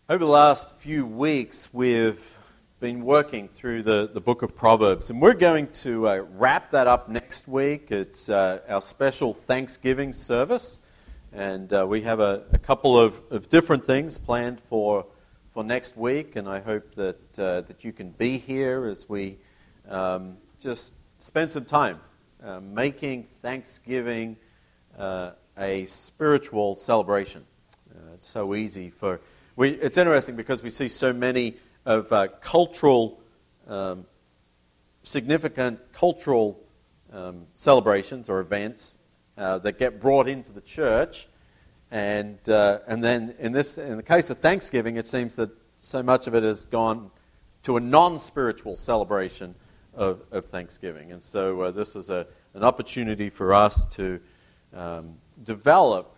Over the last few weeks, we've been working through the book of Proverbs, and we're going to wrap that up next week. It's our special Thanksgiving service, and we have a couple of different things planned for next week, and I hope that you can be here as we just spend some time making Thanksgiving a spiritual celebration. It's so easy for... It's interesting because we see so many of significant cultural celebrations or events that get brought into the church, and then in the case of Thanksgiving, it seems that so much of it has gone to a non-spiritual celebration of Thanksgiving, and so this is an opportunity for us to develop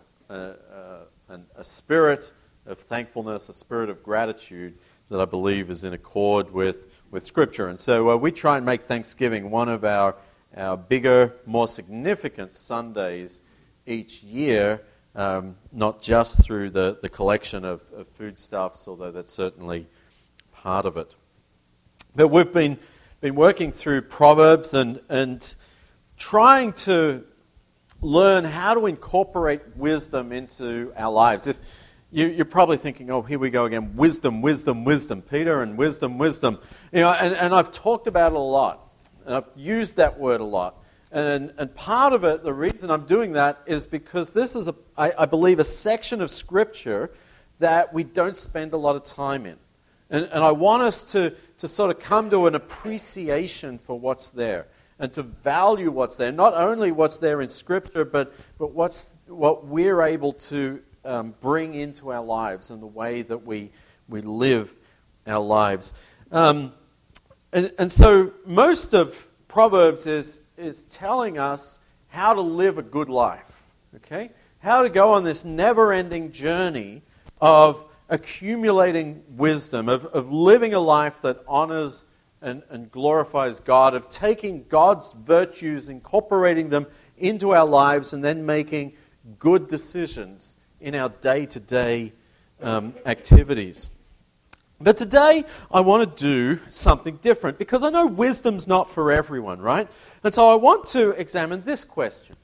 a spirit of thankfulness, a spirit of gratitude that I believe is in accord with Scripture. And so we try and make Thanksgiving one of our bigger, more significant Sundays each year, not just through the collection of foodstuffs, although that's certainly part of it. But we've been working through Proverbs and trying to learn how to incorporate wisdom into our lives. If you're probably thinking, oh, here we go again, wisdom, Peter, and wisdom. You know, and I've talked about it a lot, and I've used that word a lot. And part of it, the reason I'm doing that is because this is, I believe, a section of Scripture that we don't spend a lot of time in. And I want us to sort of come to an appreciation for what's there and to value what's there. Not only what's there in Scripture, but what we're able to bring into our lives and the way that we live our lives. And so most of Proverbs is telling us how to live a good life, okay? How to go on this never-ending journey of accumulating wisdom, of living a life that honors and glorifies God, of taking God's virtues, incorporating them into our lives, and then making good decisions in our day-to-day activities. But today, I want to do something different because I know wisdom's not for everyone, right? And so I want to examine this question.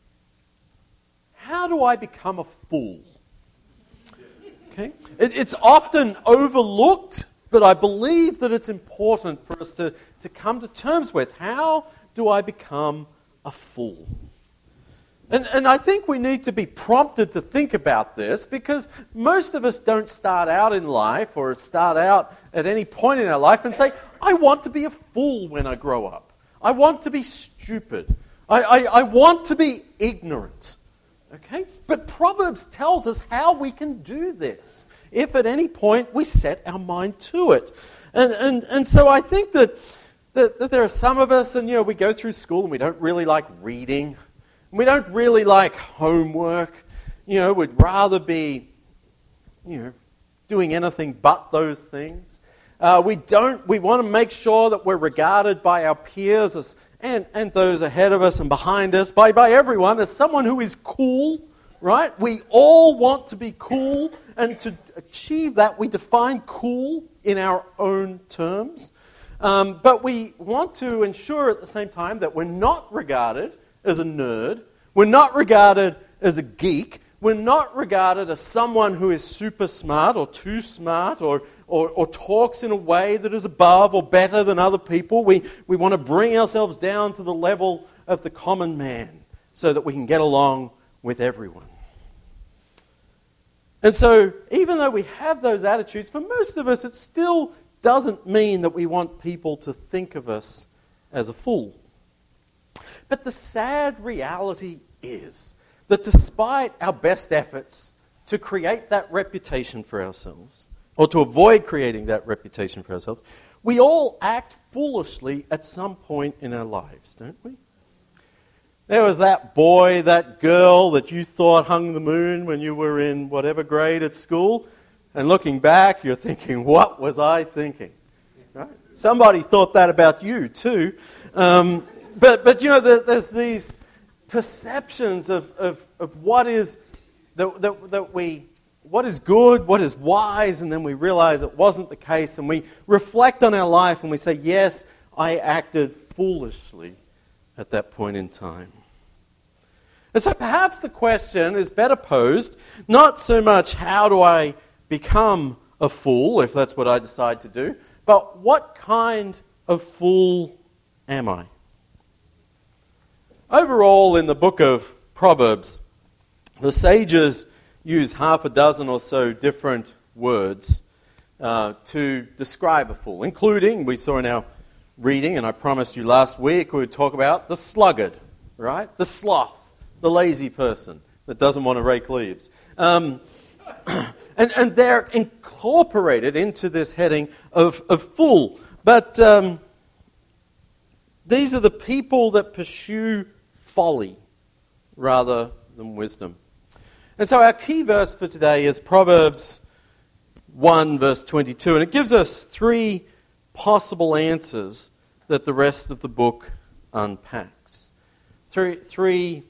How do I become a fool? Okay? It's often overlooked, but I believe that it's important for us to come to terms with. How do I become a fool? And I think we need to be prompted to think about this because most of us don't start out in life or start out at any point in our life and say, I want to be a fool when I grow up. I want to be stupid. I want to be ignorant. Okay? But Proverbs tells us how we can do this if at any point we set our mind to it. And so I think that there are some of us, and we go through school and we don't really like reading. We don't really like homework. We'd rather be, doing anything but those things. We want to make sure that we're regarded by our peers and those ahead of us and behind us, by everyone, as someone who is cool, right? We all want to be cool, and to achieve that, we define cool in our own terms. But we want to ensure at the same time that we're not regarded as a nerd. We're not regarded as a geek. We're not regarded as someone who is super smart or too smart or talks in a way that is above or better than other people. We want to bring ourselves down to the level of the common man so that we can get along with everyone. And so even though we have those attitudes, for most of us it still doesn't mean that we want people to think of us as a fool. But the sad reality is that despite our best efforts to create that reputation for ourselves, or to avoid creating that reputation for ourselves, we all act foolishly at some point in our lives, don't we? There was that boy, that girl that you thought hung the moon when you were in whatever grade at school, and looking back, you're thinking, what was I thinking? Right? Somebody thought that about you too. But there's these perceptions of what is that what is good, what is wise, and then we realize it wasn't the case, and we reflect on our life and we say, yes, I acted foolishly at that point in time. And so perhaps the question is better posed, not so much how do I become a fool, if that's what I decide to do, but what kind of fool am I? Overall, in the book of Proverbs, the sages use half a dozen or so different words to describe a fool, including, we saw in our reading, and I promised you last week, we would talk about the sluggard, right? The sloth, the lazy person that doesn't want to rake leaves. And they're incorporated into this heading of fool. But these are the people that pursue folly rather than wisdom. And so our key verse for today is Proverbs 1 verse 22, and it gives us three possible answers that the rest of the book unpacks. Three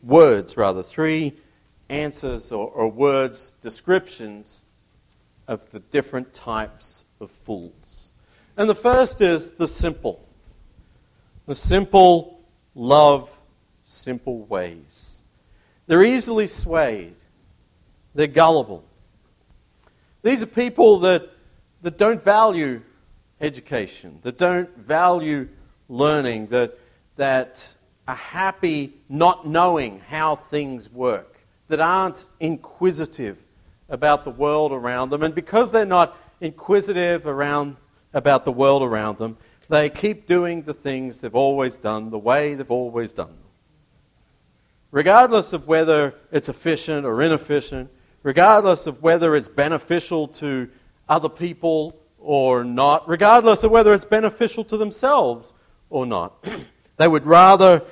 answers or words, descriptions of the different types of fools. And the first is the simple. The simple love simple ways. They're easily swayed. They're gullible. These are people that don't value education, that don't value learning, that are happy not knowing how things work, that aren't inquisitive about the world around them. And because they're not inquisitive about the world around them, they keep doing the things they've always done, the way they've always done them. Regardless of whether it's efficient or inefficient, regardless of whether it's beneficial to other people or not, regardless of whether it's beneficial to themselves or not. They would rather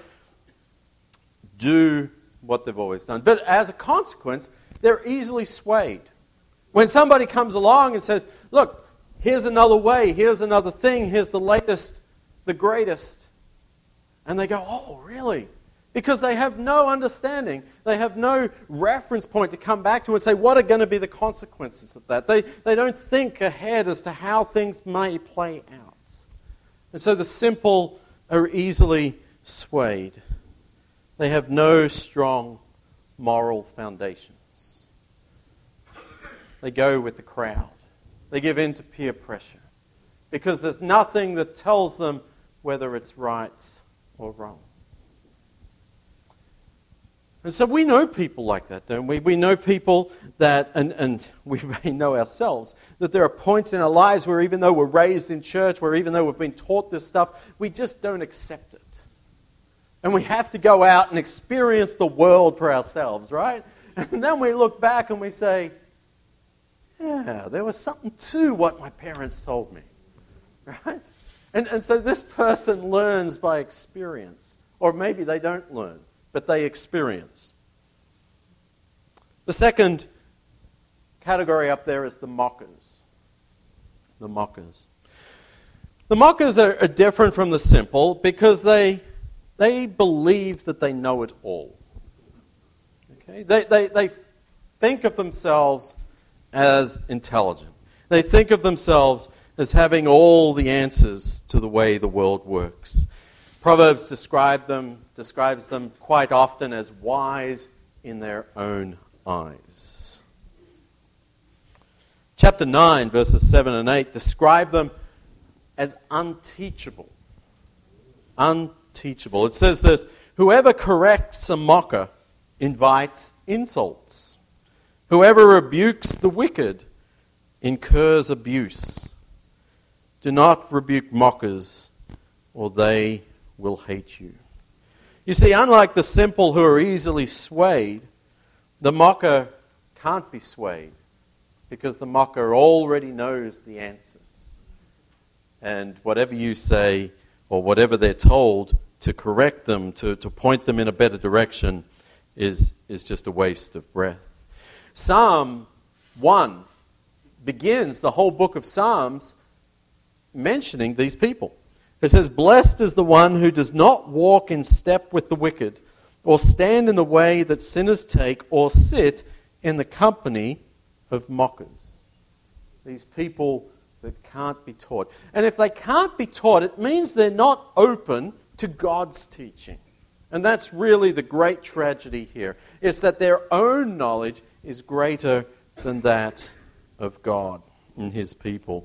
do what they've always done. But as a consequence, they're easily swayed. When somebody comes along and says, look, here's another way, here's another thing, here's the latest, the greatest. And they go, oh, really? Because they have no understanding. They have no reference point to come back to and say, what are going to be the consequences of that? They don't think ahead as to how things may play out. And so the simple are easily swayed. They have no strong moral foundations. They go with the crowd. They give in to peer pressure because there's nothing that tells them whether it's right or wrong. And so we know people like that, don't we? We know people that, and we may know ourselves, that there are points in our lives where even though we're raised in church, where even though we've been taught this stuff, we just don't accept it. And we have to go out and experience the world for ourselves, right? And then we look back and we say, yeah, there was something to what my parents told me, right? And so this person learns by experience, or maybe they don't learn, but they experience. The second category up there is the mockers. The mockers. The mockers are different from the simple because they believe that they know it all. Okay? They think of themselves as intelligent. They think of themselves as having all the answers to the way the world works. Proverbs describes them quite often as wise in their own eyes. Chapter 9, verses 7 and 8 describe them as unteachable. Unteachable. It says this, whoever corrects a mocker invites insults. Whoever rebukes the wicked incurs abuse. Do not rebuke mockers, or they will hate you. You see, unlike the simple who are easily swayed, the mocker can't be swayed because the mocker already knows the answers. And whatever you say or whatever they're told to correct them, to point them in a better direction is just a waste of breath. Psalm 1 begins the whole book of Psalms mentioning these people. It says, blessed is the one who does not walk in step with the wicked, or stand in the way that sinners take, or sit in the company of mockers. These people that can't be taught. And if they can't be taught, it means they're not open to God's teaching. And that's really the great tragedy here, is that their own knowledge is greater than that of God and His people.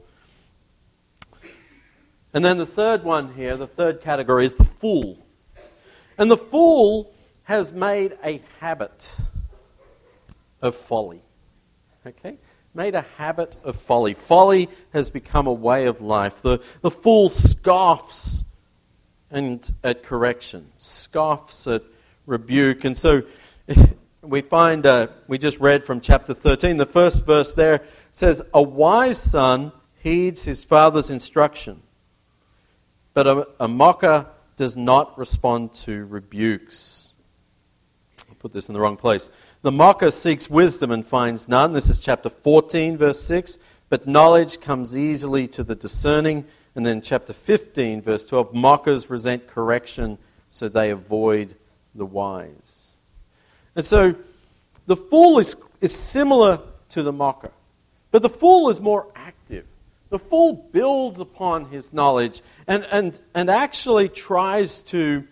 And then the third one here, the third category, is the fool. And the fool has made a habit of folly. Okay? Made a habit of folly. Folly has become a way of life. The fool scoffs at correction, scoffs at rebuke. And so we find, we just read from chapter 13, the first verse there says, "A wise son heeds his father's instruction, but a mocker does not respond to rebukes." I'll put this in the wrong place. "The mocker seeks wisdom and finds none." This is chapter 14, verse 6. "But knowledge comes easily to the discerning." And then chapter 15, verse 12. "Mockers resent correction, so they avoid the wise." And so the fool is similar to the mocker. But the fool is more active. The fool builds upon his knowledge and actually tries to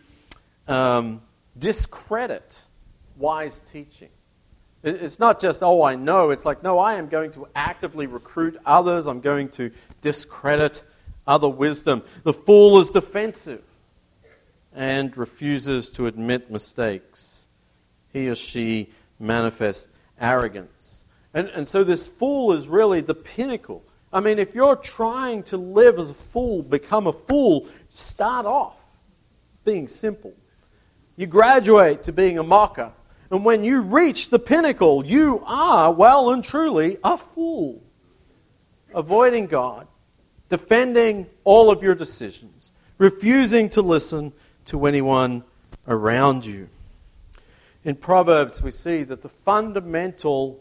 discredit wise teaching. It's not just, "Oh, I know." It's like, "No, I am going to actively recruit others. I'm going to discredit other wisdom." The fool is defensive and refuses to admit mistakes. He or she manifests arrogance. And so this fool is really the pinnacle. I mean, if you're trying to live as a fool, become a fool, start off being simple. You graduate to being a mocker. And when you reach the pinnacle, you are well and truly a fool. Avoiding God, defending all of your decisions, refusing to listen to anyone around you. In Proverbs, we see that the fundamental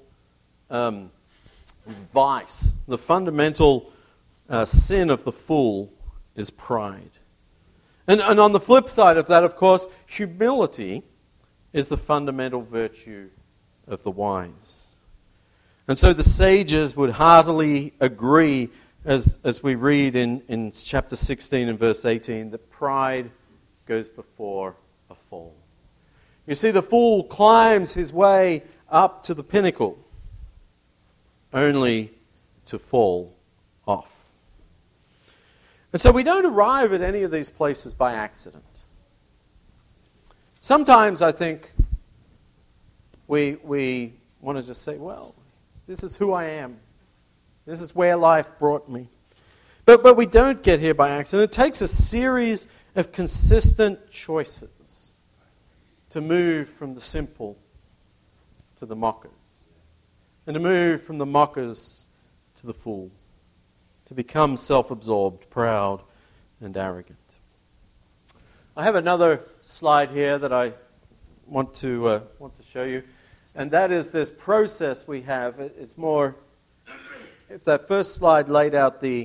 vice, the fundamental sin of the fool is pride. And on the flip side of that, of course, humility is the fundamental virtue of the wise. And so the sages would heartily agree, as we read in chapter 16 and verse 18, that pride goes before a fall. You see, the fool climbs his way up to the pinnacle, only to fall off. And so we don't arrive at any of these places by accident. Sometimes I think we want to just say, "Well, this is who I am. This is where life brought me." But we don't get here by accident. It takes a series of consistent choices to move from the simple to the mockers, and to move from the mockers to the fool, to become self-absorbed, proud, and arrogant. I have another slide here that I want to show you, and that is this process we have. It's more, if that first slide laid out the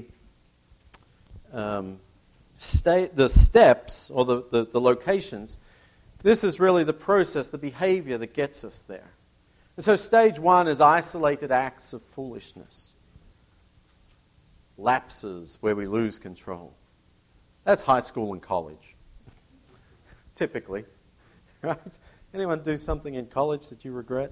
steps or the locations, this is really the process, the behavior that gets us there. And so stage one is isolated acts of foolishness, lapses where we lose control. That's high school and college. Typically, right? Anyone do something in college that you regret?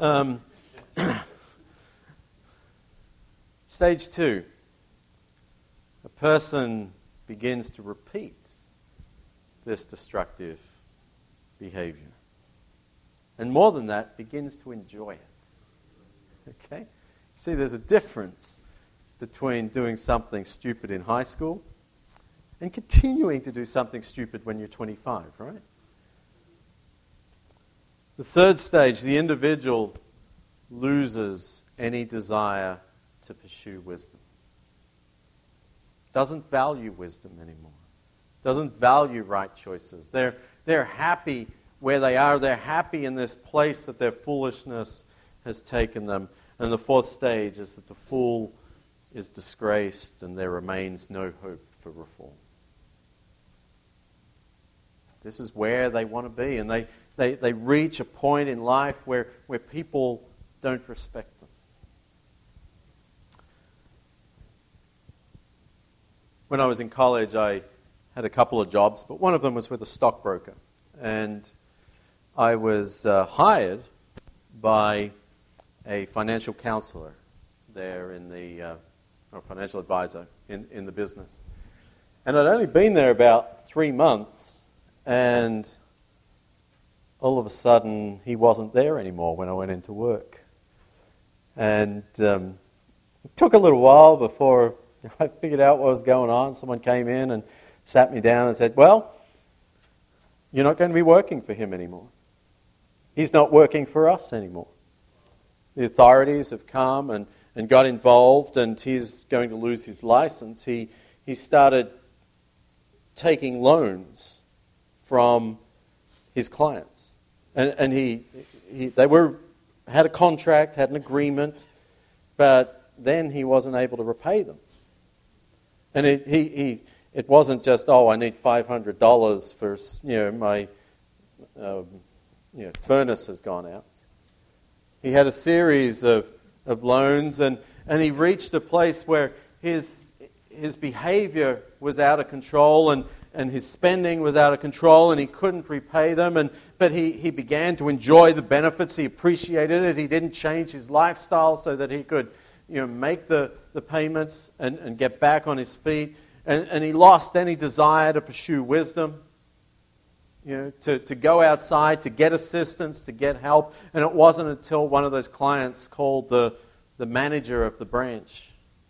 Stage two, a person begins to repeat this destructive behavior. And more than that, begins to enjoy it. Okay? See, there's a difference between doing something stupid in high school and continuing to do something stupid when you're 25, right? The third stage, the individual loses any desire to pursue wisdom. Doesn't value wisdom anymore. Doesn't value right choices. They're happy where they are. They're happy in this place that their foolishness has taken them. And the fourth stage is that the fool is disgraced and there remains no hope for reform. This is where they want to be. And they reach a point in life where people don't respect them. when I was in college, I had a couple of jobs, but one of them was with a stockbroker. And I was hired by a financial counselor there in the, or financial advisor in the business. And I'd only been there about 3 months, and all of a sudden he wasn't there anymore when I went into work. And it took a little while before I figured out what was going on. Someone came in and sat me down and said, well, you're not going to be working for him anymore. He's not working for us anymore. The authorities have come and got involved, and he's going to lose his license. He started taking loans from his clients. And they had a contract, had an agreement, but then he wasn't able to repay them. And it wasn't just, I need $500 for, my furnace has gone out. He had a series of loans, and he reached a place where his behavior was out of control, and his spending was out of control, and he couldn't repay them. But he began to enjoy the benefits. He appreciated it. He didn't change his lifestyle so that he could make the payments and get back on his feet. And he lost any desire to pursue wisdom, to go outside, to get assistance, to get help. And it wasn't until one of those clients called the manager of the branch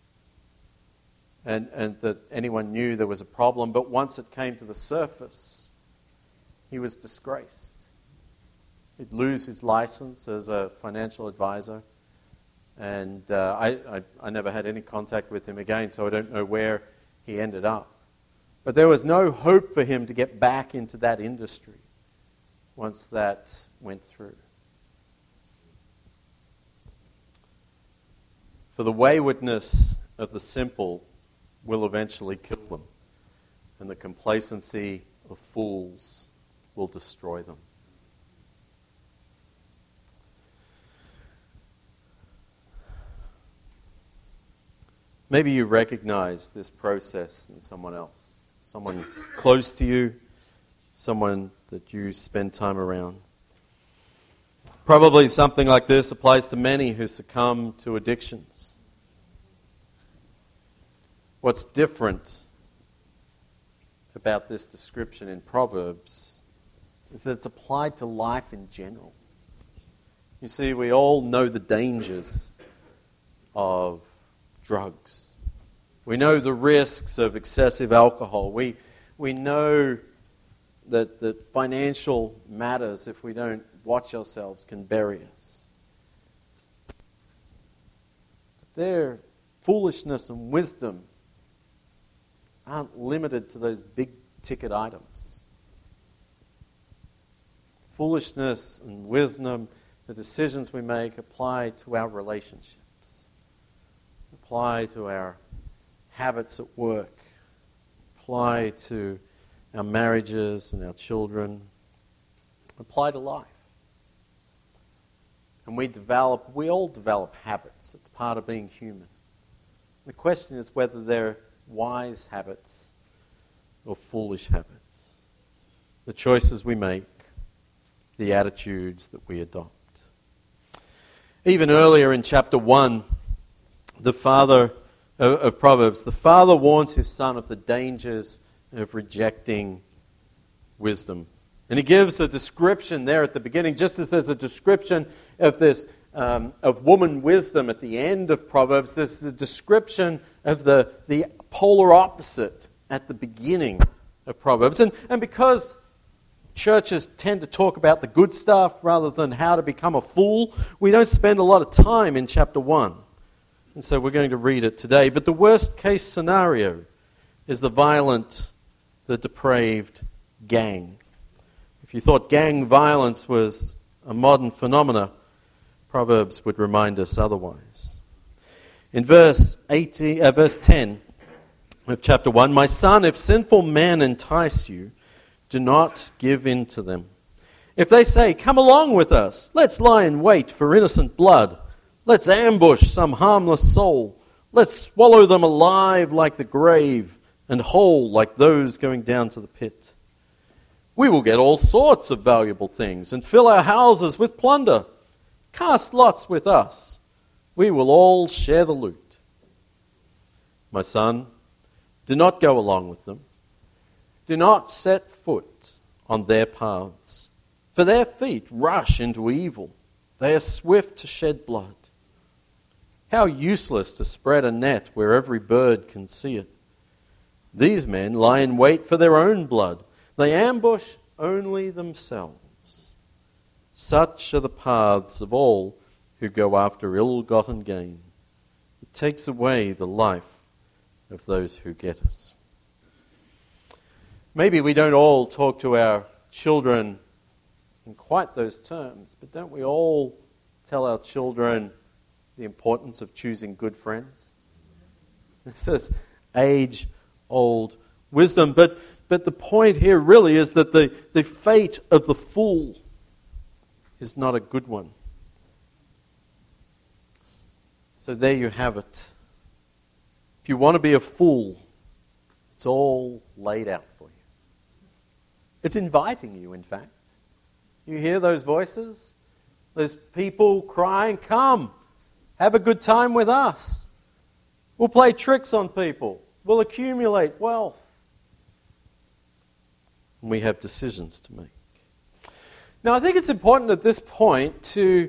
and that anyone knew there was a problem. But once it came to the surface, he was disgraced. He'd lose his license as a financial advisor. And I never had any contact with him again, so I don't know where he ended up. But there was no hope for him to get back into that industry once that went through. For the waywardness of the simple will eventually kill them, and the complacency of fools will destroy them. Maybe you recognize this process in someone else, someone close to you, someone that you spend time around. Probably something like this applies to many who succumb to addictions. What's different about this description in Proverbs is that it's applied to life in general. You see, we all know the dangers of drugs. We know the risks of excessive alcohol. We know that financial matters, if we don't watch ourselves, can bury us. Their foolishness and wisdom aren't limited to those big-ticket items. Foolishness and wisdom, the decisions we make, apply to our relationships, apply to our habits at work, apply to our marriages and our children, apply to life. And we all develop habits. It's part of being human. The question is whether they're wise habits or foolish habits. The choices we make, the attitudes that we adopt. Even earlier in chapter 1, the father of Proverbs, the father warns his son of the dangers of rejecting wisdom. And he gives a description there at the beginning, just as there's a description of this of woman wisdom at the end of Proverbs. There's the description of the polar opposite at the beginning of Proverbs. And because churches tend to talk about the good stuff rather than how to become a fool, we don't spend a lot of time in chapter 1. And so we're going to read it today. But the worst case scenario is the violent, the depraved gang. If you thought gang violence was a modern phenomena, Proverbs would remind us otherwise. In verse 10 of chapter 1, "My son, if sinful men entice you, do not give in to them. If they say, 'Come along with us, let's lie in wait for innocent blood. Let's ambush some harmless soul. Let's swallow them alive like the grave. and whole like those going down to the pit. We will get all sorts of valuable things and fill our houses with plunder. Cast lots with us. We will all share the loot. My son, do not go along with them. Do not set foot on their paths, for their feet rush into evil. They are swift to shed blood. How useless to spread a net where every bird can see it. These men lie in wait for their own blood. They ambush only themselves. Such are the paths of all who go after ill-gotten gain. It takes away the life of those who get it. Maybe we don't all talk to our children in quite those terms, but don't we all tell our children the importance of choosing good friends? This is age-old wisdom. But the point here really is that the fate of the fool is not a good one. So there you have it. If you want to be a fool, it's all laid out for you. It's inviting you, in fact. You hear those voices? Those people crying, come, have a good time with us. We'll play tricks on people. We'll accumulate wealth. And we have decisions to make. Now, I think it's important at this point to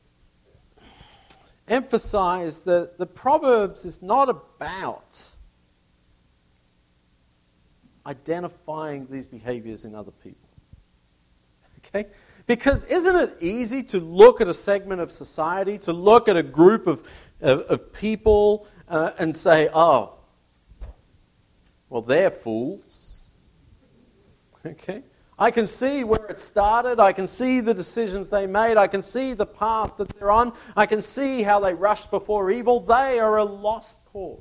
emphasize that the Proverbs is not about identifying these behaviors in other people. Okay? Because isn't it easy to look at a segment of society, to look at a group of people and say, oh, well, they're fools. Okay? I can see where it started. I can see the decisions they made. I can see the path that they're on. I can see how they rushed before evil. They are a lost cause.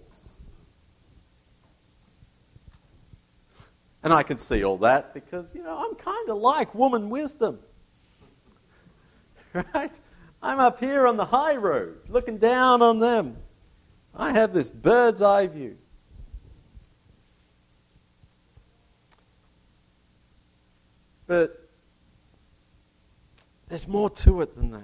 And I can see all that because, I'm kind of like woman wisdom. Right? I'm up here on the high road, looking down on them. I have this bird's eye view. But there's more to it than that.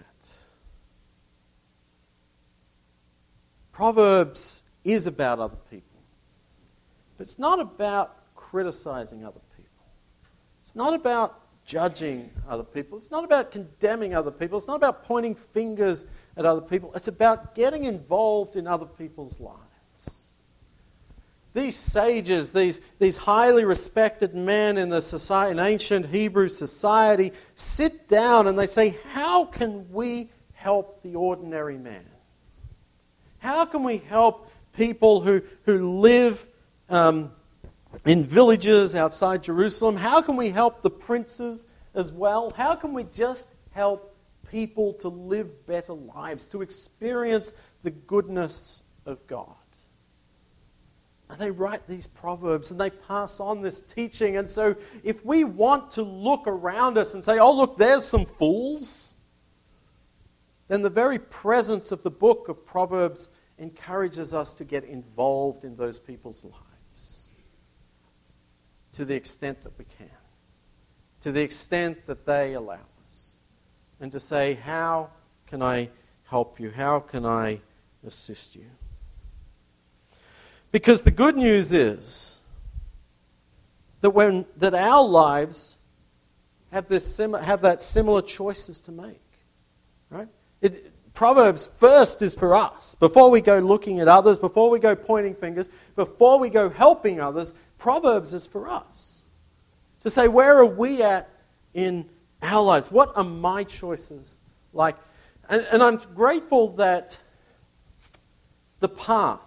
Proverbs is about other people. But it's not about criticizing other people. It's not about judging other people. It's not about condemning other people. It's not about pointing fingers at other people. It's about getting involved in other people's lives. These sages, these highly respected men in the society, in ancient Hebrew society, sit down and they say, how can we help the ordinary man? How can we help people who live in villages outside Jerusalem? How can we help the princes as well? How can we just help people to live better lives, to experience the goodness of God? And they write these proverbs and they pass on this teaching. And so if we want to look around us and say, oh, look, there's some fools, then the very presence of the book of Proverbs encourages us to get involved in those people's lives to the extent that we can, to the extent that they allow us, and to say, how can I help you? How can I assist you? Because the good news is that our lives have that similar choices to make, right? Proverbs first is for us. Before we go looking at others, before we go pointing fingers, before we go helping others, Proverbs is for us. To say, where are we at in our lives? What are my choices like? And I'm grateful that the path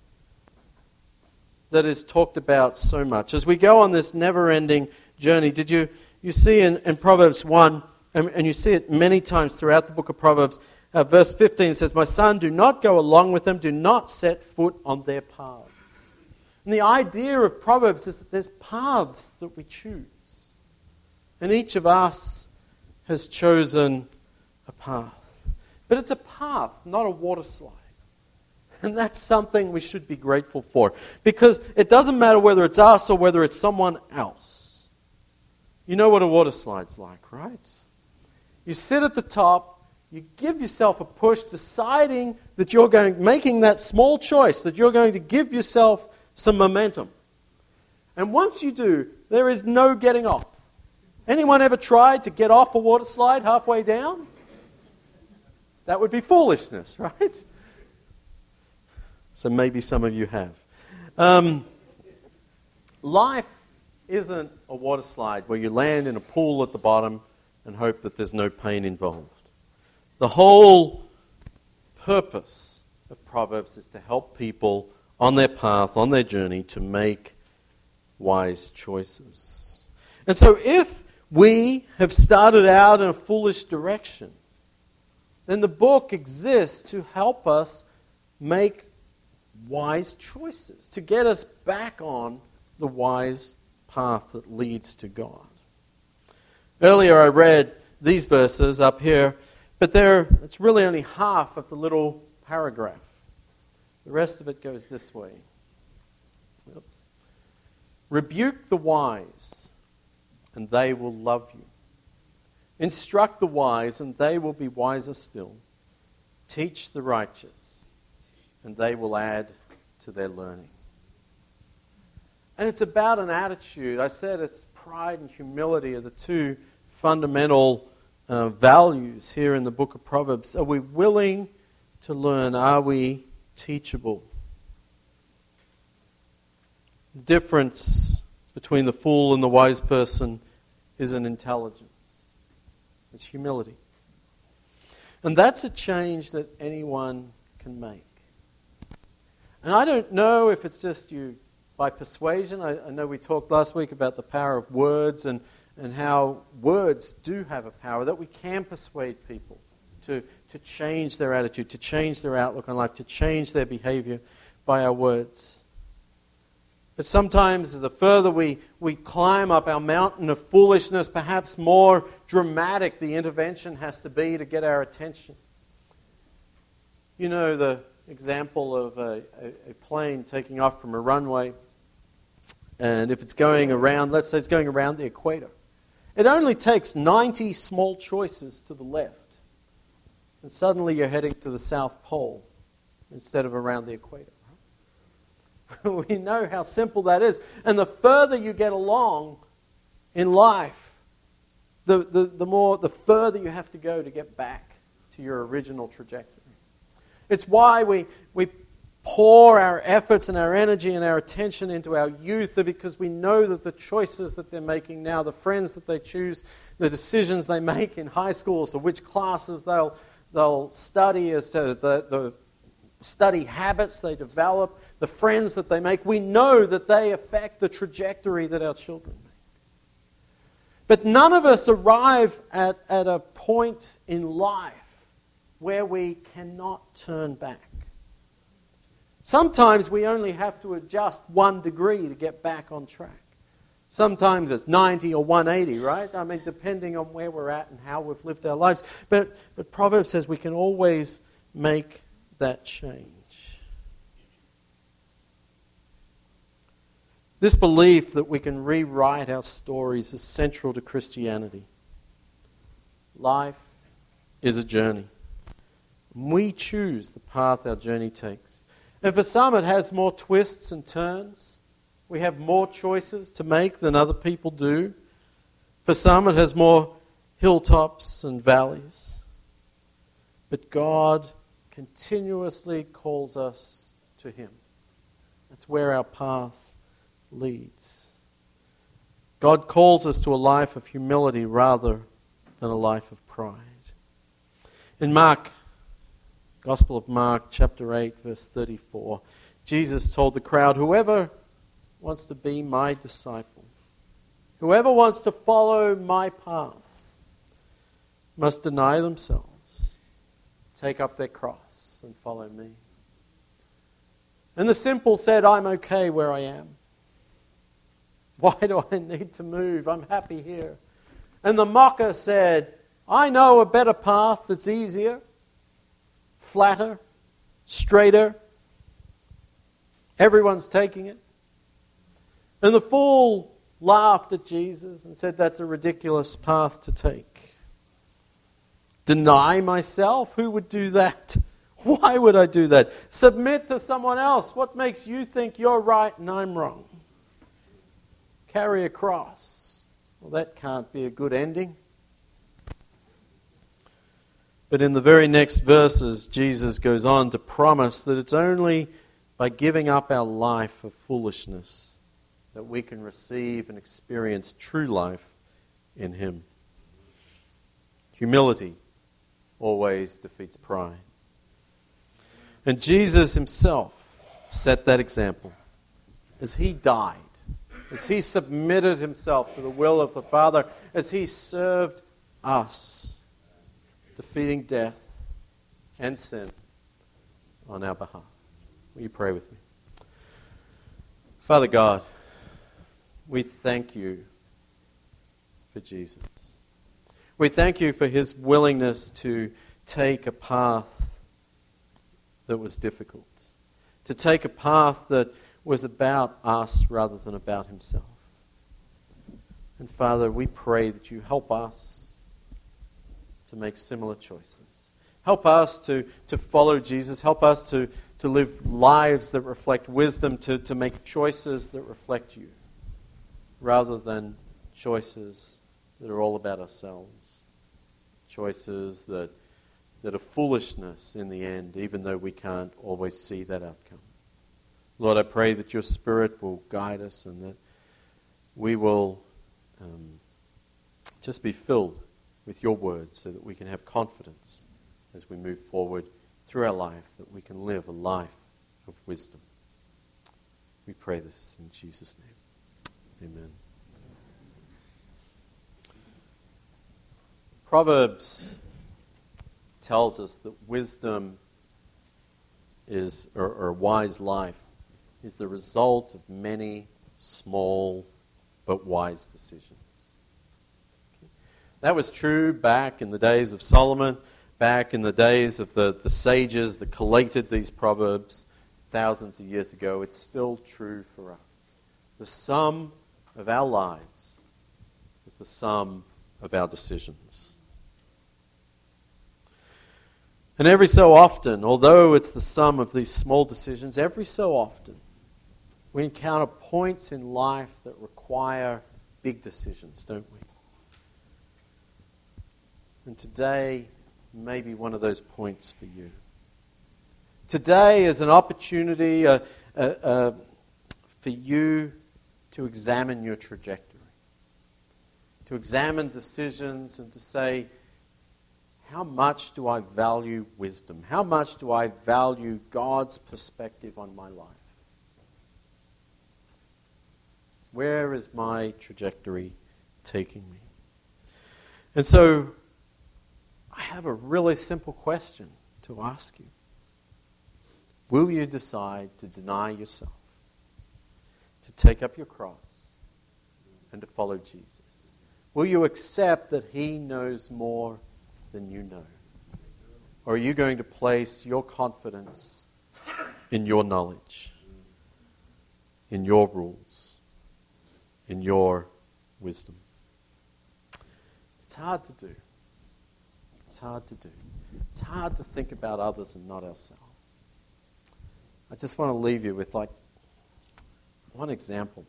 that is talked about so much, as we go on this never-ending journey, did you see in Proverbs 1, and you see it many times throughout the book of Proverbs, verse 15 says, my son, do not go along with them, do not set foot on their paths. And the idea of Proverbs is that there's paths that we choose. And each of us has chosen a path. But it's a path, not a water slide. And that's something we should be grateful for. Because it doesn't matter whether it's us or whether it's someone else. You know what a water slide's like, right? You sit at the top, you give yourself a push, deciding that making that small choice, that you're going to give yourself some momentum. And once you do, there is no getting off. Anyone ever tried to get off a water slide halfway down? That would be foolishness, right? So maybe some of you have. Life isn't a water slide where you land in a pool at the bottom and hope that there's no pain involved. The whole purpose of Proverbs is to help people on their path, on their journey, to make wise choices. And so if we have started out in a foolish direction, then the book exists to help us make wise choices, to get us back on the wise path that leads to God. Earlier I read these verses up here, but it's really only half of the little paragraph. The rest of it goes this way. Oops. Rebuke the wise, and they will love you. Instruct the wise, and they will be wiser still. Teach the righteous, and they will add to their learning. And it's about an attitude. I said it's pride and humility are the two fundamental values here in the book of Proverbs. Are we willing to learn? Are we teachable? The difference between the fool and the wise person isn't intelligence. It's humility. And that's a change that anyone can make. And I don't know if it's just you by persuasion. I know we talked last week about the power of words and how words do have a power, that we can persuade people to change their attitude, to change their outlook on life, to change their behavior by our words. But sometimes the further we climb up our mountain of foolishness, perhaps more dramatic the intervention has to be to get our attention. You know the example of a plane taking off from a runway, and if it's going around, let's say it's going around the equator, it only takes 90 small choices to the left, and suddenly you're heading to the South Pole instead of around the equator. We know how simple that is. And the further you get along in life, the further you have to go to get back to your original trajectory. It's why we pour our efforts and our energy and our attention into our youth, because we know that the choices that they're making now, the friends that they choose, the decisions they make in high school, so which classes they'll study, as to the study habits they develop, the friends that they make, we know that they affect the trajectory that our children make. But none of us arrive at a point in life where we cannot turn back. Sometimes we only have to adjust 1 degree to get back on track. Sometimes it's 90 or 180, right? I mean, depending on where we're at and how we've lived our lives. But Proverbs says we can always make that change. This belief that we can rewrite our stories is central to Christianity. Life is a journey. We choose the path our journey takes. And for some it has more twists and turns. We have more choices to make than other people do. For some it has more hilltops and valleys. But God continuously calls us to Him. That's where our path leads. God calls us to a life of humility rather than a life of pride. In Gospel of Mark, chapter 8, verse 34, Jesus told the crowd, "Whoever wants to be my disciple, whoever wants to follow my path, must deny themselves, take up their cross, and follow me." And the simple said, "I'm okay where I am. Why do I need to move? I'm happy here." And the mocker said, "I know a better path that's easier, flatter, straighter, Everyone's taking it. And the fool laughed at Jesus and said, that's a ridiculous path to take. Deny myself? Who would do that? Why would I do that? Submit to someone else. What makes you think you're right and I'm wrong? Carry a cross. Well, that can't be a good ending. But in the very next verses, Jesus goes on to promise that it's only by giving up our life of foolishness that we can receive and experience true life in Him. Humility always defeats pride. And Jesus Himself set that example as He died, as He submitted Himself to the will of the Father, as He served us, defeating death and sin on our behalf. Will you pray with me? Father God, we thank You for Jesus. We thank You for His willingness to take a path that was difficult, to take a path that was about us rather than about Himself. And Father, we pray that You help us to make similar choices. Help us to follow Jesus. Help us to live lives that reflect wisdom, to make choices that reflect You, rather than choices that are all about ourselves. Choices that are foolishness in the end, even though we can't always see that outcome. Lord, I pray that Your Spirit will guide us and that we will just be filled with Your words so that we can have confidence as we move forward through our life, that we can live a life of wisdom. We pray this in Jesus' name. Amen. Proverbs tells us that wisdom is, or a wise life, is the result of many small but wise decisions. That was true back in the days of Solomon, back in the days of the sages that collated these proverbs thousands of years ago. It's still true for us. The sum of our lives is the sum of our decisions. And every so often, although it's the sum of these small decisions, every so often we encounter points in life that require big decisions, don't we? And today may be one of those points for you. Today is an opportunity for you to examine your trajectory, to examine decisions and to say, how much do I value wisdom? How much do I value God's perspective on my life? Where is my trajectory taking me? And so, I have a really simple question to ask you. Will you decide to deny yourself, to take up your cross, and to follow Jesus? Will you accept that He knows more than you know? Or are you going to place your confidence in your knowledge, in your rules, in your wisdom? It's hard to do. It's hard to do. It's hard to think about others and not ourselves. I just want to leave you with one example.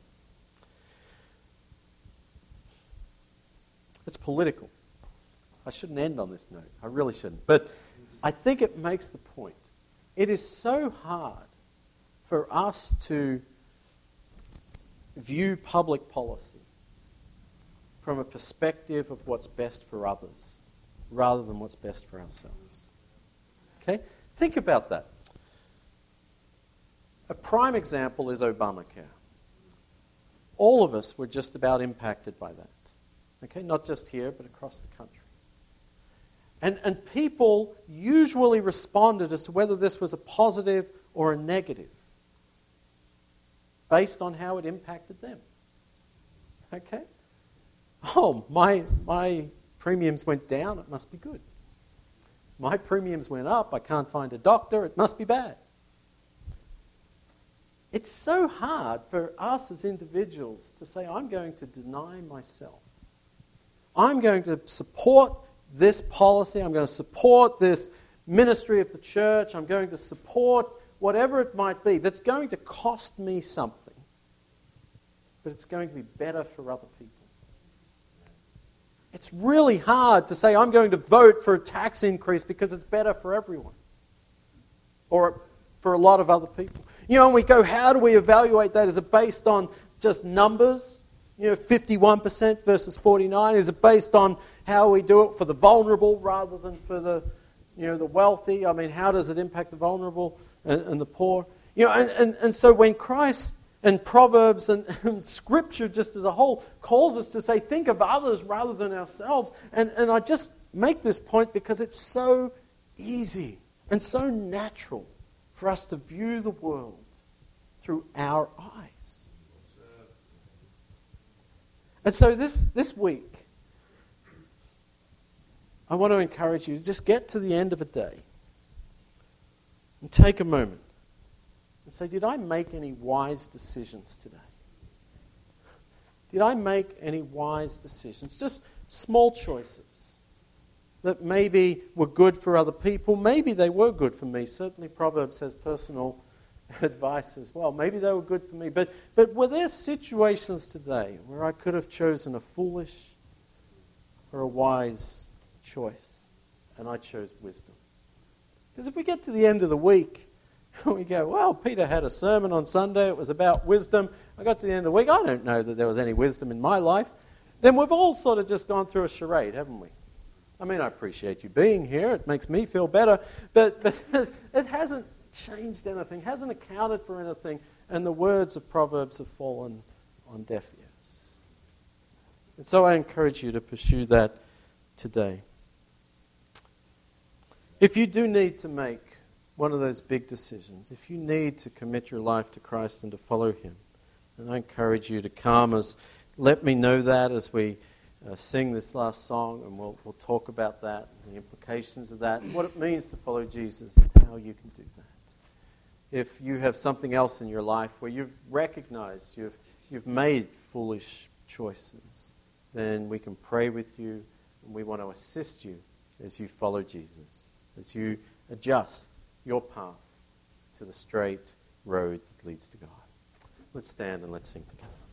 It's political. I shouldn't end on this note. I really shouldn't. But I think it makes the point. It is so hard for us to view public policy from a perspective of what's best for others rather than what's best for ourselves. Okay? Think about that. A prime example is Obamacare. All of us were just about impacted by that. Okay? Not just here, but across the country. And people usually responded as to whether this was a positive or a negative based on how it impacted them. Okay? Oh, my premiums went down, it must be good. My premiums went up, I can't find a doctor, it must be bad. It's so hard for us as individuals to say, I'm going to deny myself. I'm going to support this policy. I'm going to support this ministry of the church. I'm going to support whatever it might be that's going to cost me something. But it's going to be better for other people. It's really hard to say, I'm going to vote for a tax increase because it's better for everyone. Or for a lot of other people. And we go, how do we evaluate that? Is it based on just numbers? 51% versus 49%? Is it based on how we do it for the vulnerable rather than for the wealthy? I mean, how does it impact the vulnerable and the poor? And so when Christ and Proverbs and Scripture just as a whole calls us to say, think of others rather than ourselves. And I just make this point because it's so easy and so natural for us to view the world through our eyes. And so this week, I want to encourage you to just get to the end of a day and take a moment and say, did I make any wise decisions today? Did I make any wise decisions? Just small choices that maybe were good for other people. Maybe they were good for me. Certainly Proverbs has personal advice as well. Maybe they were good for me. But were there situations today where I could have chosen a foolish or a wise choice? And I chose wisdom. Because if we get to the end of the week, we go, well, Peter had a sermon on Sunday. It was about wisdom. I got to the end of the week. I don't know that there was any wisdom in my life. Then we've all sort of just gone through a charade, haven't we? I mean, I appreciate you being here. It makes me feel better. But it hasn't changed anything, hasn't accounted for anything. And the words of Proverbs have fallen on deaf ears. And so I encourage you to pursue that today. If you do need to make one of those big decisions, if you need to commit your life to Christ and to follow Him, then I encourage you to come let me know that as we sing this last song, and we'll talk about that, and the implications of that, and what it means to follow Jesus, and how you can do that. If you have something else in your life where you've recognized you've made foolish choices, then we can pray with you, and we want to assist you as you follow Jesus, as you adjust your path to the straight road that leads to God. Let's stand and let's sing together.